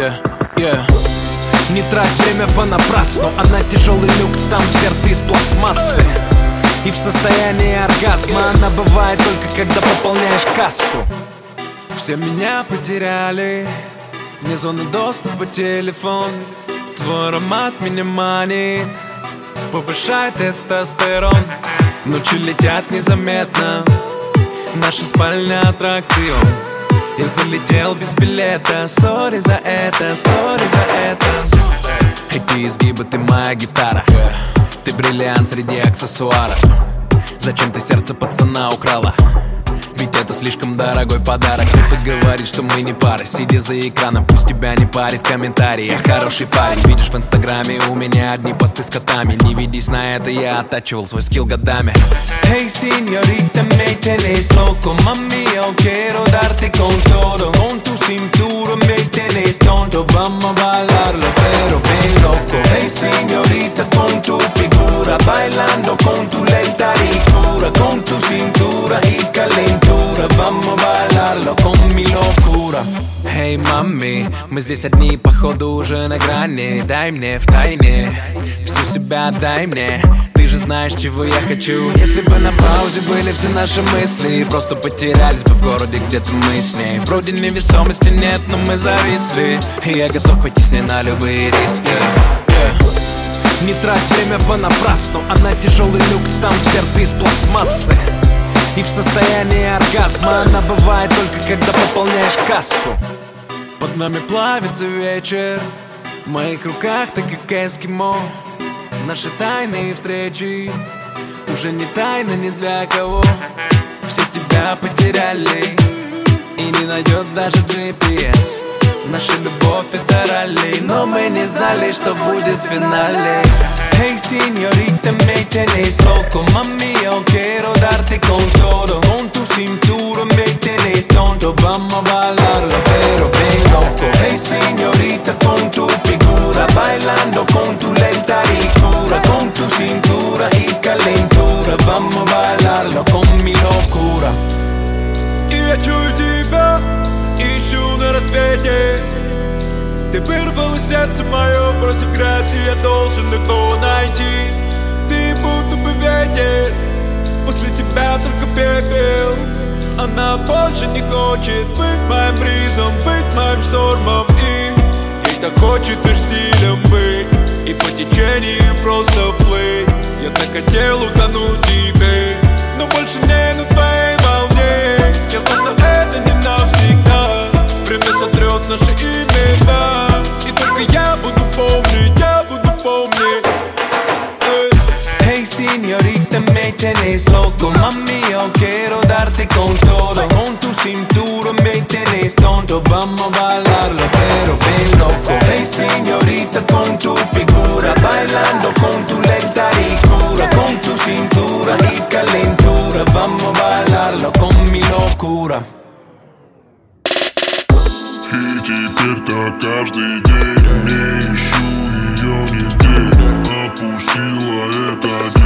Не трать время понапрасну, она тяжелый люкс, там сердце из пластмассы. И в состоянии оргазма она бывает только когда пополняешь кассу. Все меня потеряли, вне зоны доступа телефон. Твой аромат меня манит, повышает тестостерон. Ночи летят незаметно, наша спальня аттракцион. Я залетел без билета, сори за это, сори за это. Эти изгибы, ты моя гитара, ты бриллиант среди аксессуаров. Зачем ты сердце пацана украла? Ведь это слишком дорогой подарок. Кто-то говорит, что мы не пара. Сидя за экраном, пусть тебя не парит комментарий. Я хороший парень, видишь в инстаграме у меня одни посты с котами. Не ведись на это, я оттачивал свой скилл годами. Hey señorita, me tenés loco. Mami, yo quiero darte con todo. Con tu cintura me tenés tonto. Vamos a bailarlo, pero bien loco. Hey señorita, con tu figura, bailando con tu lenta ricura, con tu cintura y calentura. Vamos a bailarlo con mi locura. Эй, мами, мы здесь одни, походу уже на грани. Дай мне втайне, всю себя дай мне. Ты же знаешь, чего я хочу. Если бы на паузе были все наши мысли, просто потерялись бы в городе, где-то мы с ней. Вроде невесомости нет, но мы зависли, и я готов пойти с ней на любые риски. Не трать время понапрасну, она тяжелый люкс, там сердце из пластмассы. И в состоянии оргазма она бывает только когда пополняешь кассу. Под нами плавится вечер, в моих руках ты как эскимо. Наши тайные встречи уже не тайны ни для кого. Все тебя потеряли, и не найдет даже GPS. Наша любовь это ралли, но мы не знали, что будет в финале. Hey señorita, me tenés loco. Mami, yo quiero darte con todo. Con tu cintura me tenés tonto. Vamos a bailarlo, pero bien loco. Hey señorita, con tu figura, bailando con tu lenta ricura, con tu cintura y calentura. Vamos a bailarlo con mi locura. И я чую тебя, ищу на рассвете. Ты вырвала сердце мое, бросив грязь, и я должен его найти. Ты будто бы ветер, после тебя только пепел. Она больше не хочет быть моим бризом, быть моим штормом. И ей так хочется стилем быть и по течению просто плыть. Я так хотел утонуть тебе, но больше не на твоей волне. Я знаю, что это не навсегда. Время сотрет наши имена, и только я буду помнить, я буду помнить. Hey señorita, me tenés loco. Mami, yo quiero darte con todo. Con tu cintura me tenés tonto. Vamos a bailarlo, pero bien loco. Hey señorita, con tu figura, bailando con tu lenta ricura, con tu cintura y calentura. Vamos a bailarlo con mi locura. И теперь так каждый день не ищу ее нигде. Опустила это